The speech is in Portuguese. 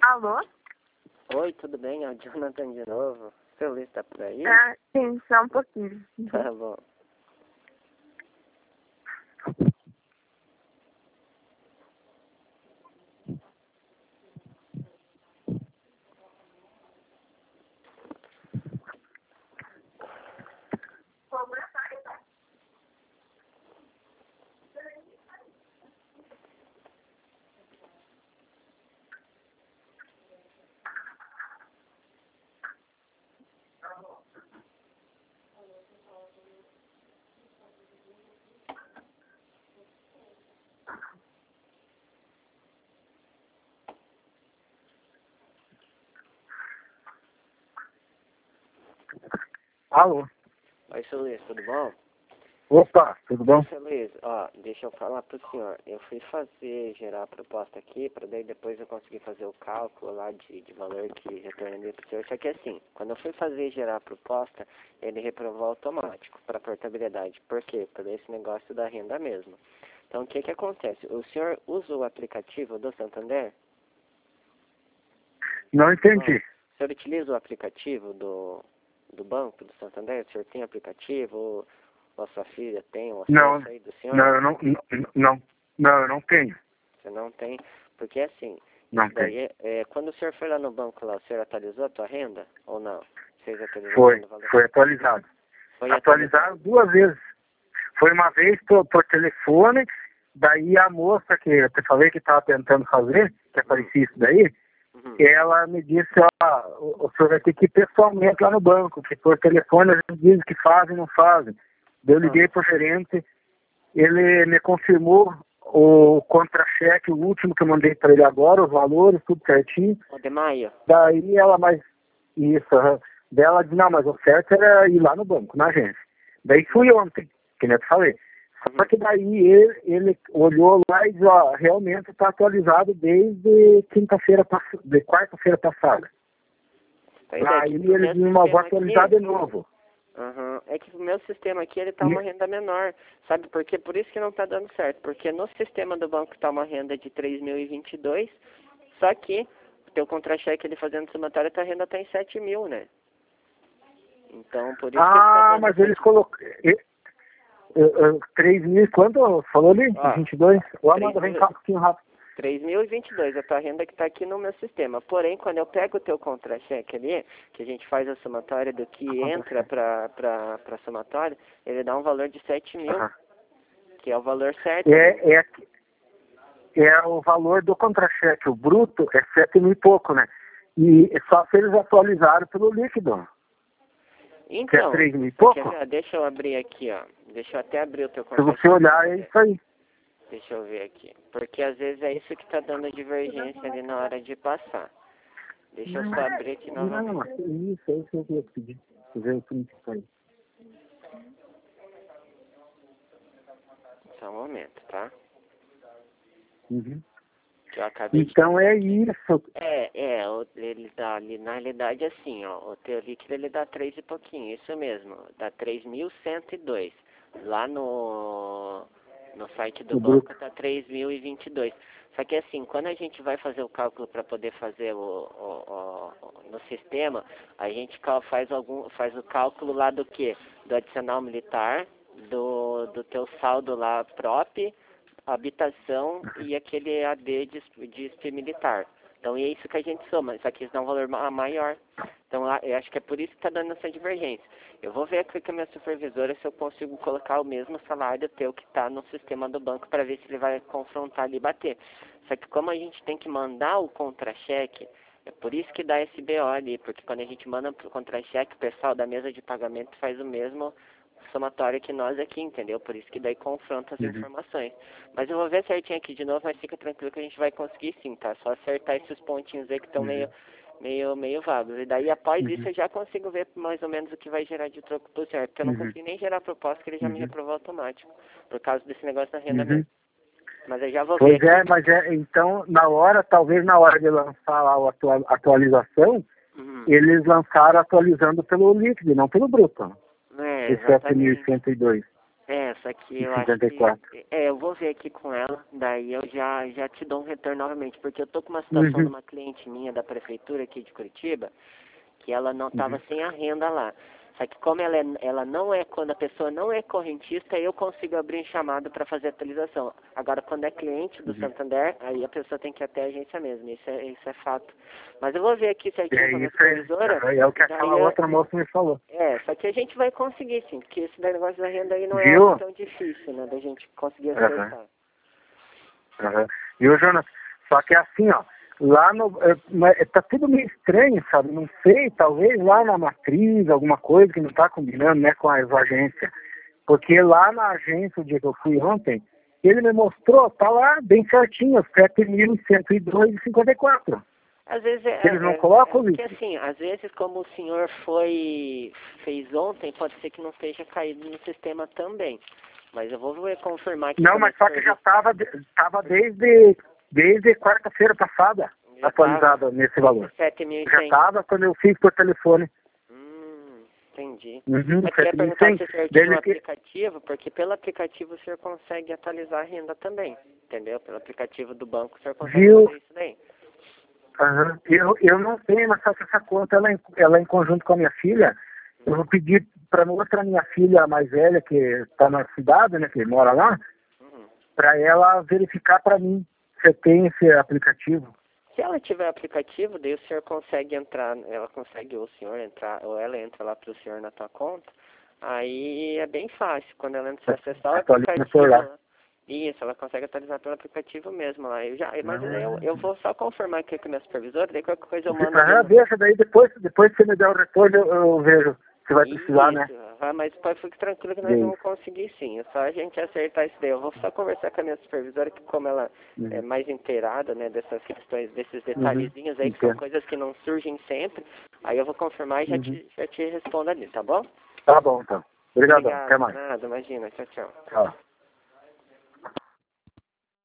Alô? Oi, tudo bem? É o Jonathan de novo. Seu Luiz tá por aí? Ah, sim, só um pouquinho. Tá bom. Alô? Oi, seu Luiz, tudo bom? Opa, tudo bom? Seu Luiz, ó, deixa eu falar pro senhor. Eu fui gerar a proposta aqui, para daí depois eu conseguir fazer o cálculo lá de valor que retornaria pro senhor. Só que assim, quando eu fui gerar a proposta, ele reprovou automático para portabilidade. Por quê? Por esse negócio da renda mesmo. Então, o que que acontece? O senhor usa o aplicativo do Santander? Não entendi. O senhor utiliza o aplicativo do banco, do Santander? O senhor tem aplicativo? Ou a sua filha tem um Não, acesso aí do senhor? não, eu não tenho. Você não tem? Porque assim, Não isso daí tenho. quando o senhor foi lá no banco lá, o senhor atualizou a tua renda? Ou não? Fez atualização Foi, do valor? foi atualizado. Foi Atualizaram 2 vezes. Foi uma vez por telefone, daí a moça que eu te falei que estava tentando fazer, que aparecia isso daí, Uhum. ela me disse, ó, o senhor vai ter que ir pessoalmente lá no banco, que por telefone a gente diz que fazem e não fazem. Eu liguei pro gerente, ele me confirmou o contra-cheque, o último que eu mandei para ele agora, os valores, tudo certinho. O de maio? Daí ela, isso, daí ela disse, não, mas o certo era ir lá no banco, na agência. Daí fui ontem, que nem eu te falei. Só que daí ele olhou lá e disse, ó, realmente está atualizado desde quarta-feira passada. Pois Aí que pro ele meu disse, mas vou sistema atualizar aqui, de novo. é que o meu sistema aqui, ele tá uma renda menor, sabe? Porque por isso que não tá dando certo. Porque no sistema do banco tá uma renda de 3.022, só que o teu contra-cheque ele fazendo somatória, a renda tá em 7.000, né? Então, por isso que ele tá dando Mas eles colocam... 3 mil, quanto falou ali? 22? Ô, Amanda, vem cá um pouquinho rápido. 3.022, a tua renda que está aqui no meu sistema. Porém, quando eu pego o teu contra-cheque ali, que a gente faz a somatória do que entra para a somatória, ele dá um valor de 7.000, que é o valor certo. É o valor do contra-cheque. O bruto é 7 mil e pouco, né? E só se eles atualizaram pelo líquido. Então, que é 3 mil e pouco. Deixa eu abrir aqui, ó. Deixa eu até abrir o teu Se contra-cheque. você olhar, é isso aí. Deixa eu ver aqui. Porque às vezes é isso que está dando divergência ali na hora de passar. Deixa eu só abrir aqui novamente. Não, isso é isso que eu ia pedir. Ver o print aí. Só um momento, tá? Uhum. Que eu acabei Então é isso. Ele dá ali, na realidade, assim, ó, o teu líquido ele dá 3 e pouquinho, isso mesmo, dá 3.102. Lá no site do banco tá 3.022. Só que assim, quando a gente vai fazer o cálculo para poder fazer no sistema, a gente faz o cálculo lá do que? Do adicional militar, do teu saldo lá próprio, habitação e aquele AD de militar. Então é isso que a gente soma, só que isso dá um valor maior. Então eu acho que é por isso que está dando essa divergência. Eu vou ver aqui com a minha supervisora se eu consigo colocar o mesmo salário teu que está no sistema do banco para ver se ele vai confrontar ali e bater. Só que como a gente tem que mandar o contra-cheque, é por isso que dá esse BO ali, porque quando a gente manda o contra-cheque, o pessoal da mesa de pagamento faz o mesmo somatório que nós aqui, entendeu? Por isso que daí confronta as informações. Mas eu vou ver certinho aqui de novo, mas fica tranquilo que a gente vai conseguir sim, tá? Só acertar esses pontinhos aí que estão meio vagos. E daí após isso eu já consigo ver mais ou menos o que vai gerar de troco pro certo. Porque eu não consegui nem gerar a proposta, que ele já me reprovou automático. Por causa desse negócio da renda mesmo. Mas eu já vou ver aqui. Então, talvez na hora de lançar lá a atualização, eles lançaram atualizando pelo líquido, não pelo bruto. Esse 7.102. É, só que eu acho 54. que... eu vou ver aqui com ela, daí eu já te dou um retorno novamente, porque eu tô com uma situação de uma cliente minha da prefeitura aqui de Curitiba, que ela não estava sem a renda lá. Só que como ela não é, quando a pessoa não é correntista, eu consigo abrir um chamado para fazer a atualização. Agora, quando é cliente do Santander, aí a pessoa tem que ir até a agência mesmo, isso é fato. Mas eu vou ver aqui certinho com a minha supervisora. É o que aquela outra moça me falou. Só que a gente vai conseguir, sim, porque esse negócio da renda aí não é Viu? algo tão difícil, né, da gente conseguir acertar. Viu, Jonas? Só que assim, ó, lá no... tá tudo meio estranho, sabe? Não sei, talvez lá na matriz, alguma coisa que não tá combinando, né, com as agências. Porque lá na agência, o dia que eu fui ontem, ele me mostrou, tá lá bem certinho, 7.102,54. Às vezes eles não colocam isso. Porque assim, às vezes como o senhor fez ontem, pode ser que não esteja caído no sistema também. Mas eu vou confirmar aqui. Não, mas só que já tava desde quarta-feira passada atualizada nesse valor. 7.100. Já tava quando eu fiz por telefone. Entendi. Eu queria perguntar se o senhor tinha um aplicativo, porque pelo aplicativo o senhor consegue atualizar a renda também, entendeu? Pelo aplicativo do banco o senhor consegue fazer isso daí. Eu não tenho, mas só que essa conta ela em conjunto com a minha filha. Eu vou pedir para outra minha filha mais velha, que está na cidade, né, que mora lá, para ela verificar para mim se tem esse aplicativo. Se ela tiver aplicativo, daí o senhor consegue entrar, ela consegue, ou o senhor entrar, ou ela entra lá para o senhor na tua conta, aí é bem fácil, quando ela entra, acessar o aplicativo lá. Isso, ela consegue atualizar pelo aplicativo mesmo lá. Mas eu vou só confirmar aqui com a minha supervisora, daí qualquer coisa eu mando. Deixa, daí depois que você me der o retorno, eu vejo se vai precisar, né? Mas fique tranquilo que nós vamos conseguir sim. É só a gente acertar isso daí. Eu vou só conversar com a minha supervisora, que como ela é mais inteirada, né, dessas questões, desses detalhezinhos aí, que são coisas que não surgem sempre, aí eu vou confirmar e já te respondo ali, tá bom? Tá bom, então. Obrigado. Até mais. Nada, imagina. Tchau, tchau. Tchau.